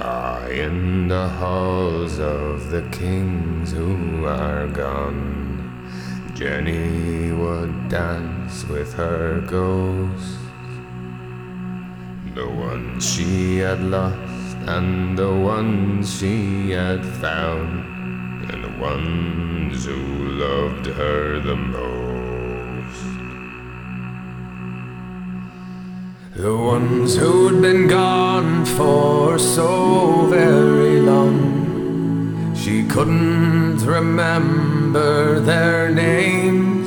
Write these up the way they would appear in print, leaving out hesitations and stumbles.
High in the halls of the kings who are gone, Jenny would dance with her ghosts, the ones she had lost and the ones she had found, and the ones who loved her the most. The ones who'd been gone for so very long, she couldn't remember their names.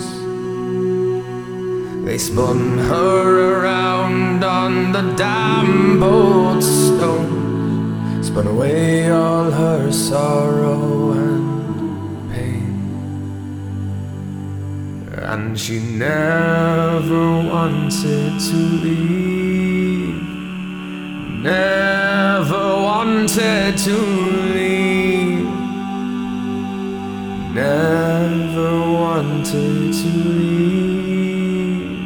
They spun her around on the damp old stone, spun away all her sorrow and pain. And she never wanted to leave, never wanted to leave, never wanted to leave,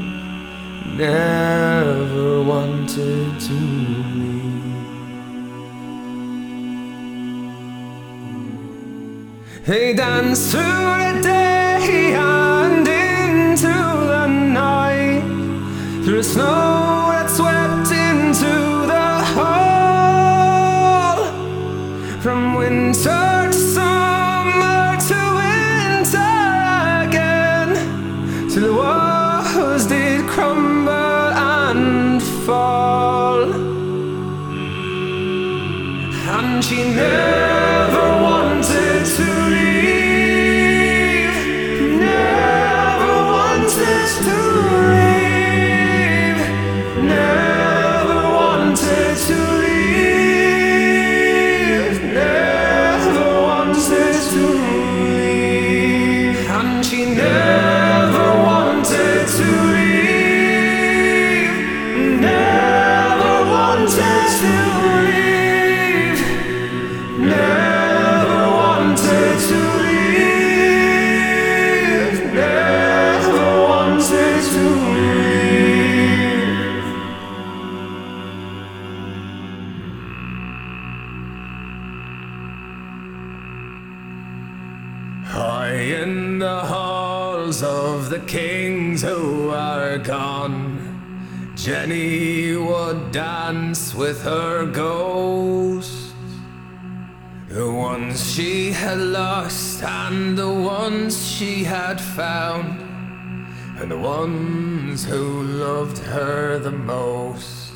never wanted to leave. They danced through the day and into the night, through snow that swept into the hall, from winter to summer to winter again, till the walls did crumble and fall. And she never wanted to leave, never wanted to leave, never wanted to leave, never wanted to leave. And she never wanted to leave, never wanted to leave, never wanted to leave, never wanted to leave. High in the halls of the kings who are gone, Jenny would dance with her ghosts, the ones she had lost and the ones she had found, and the ones who loved her the most.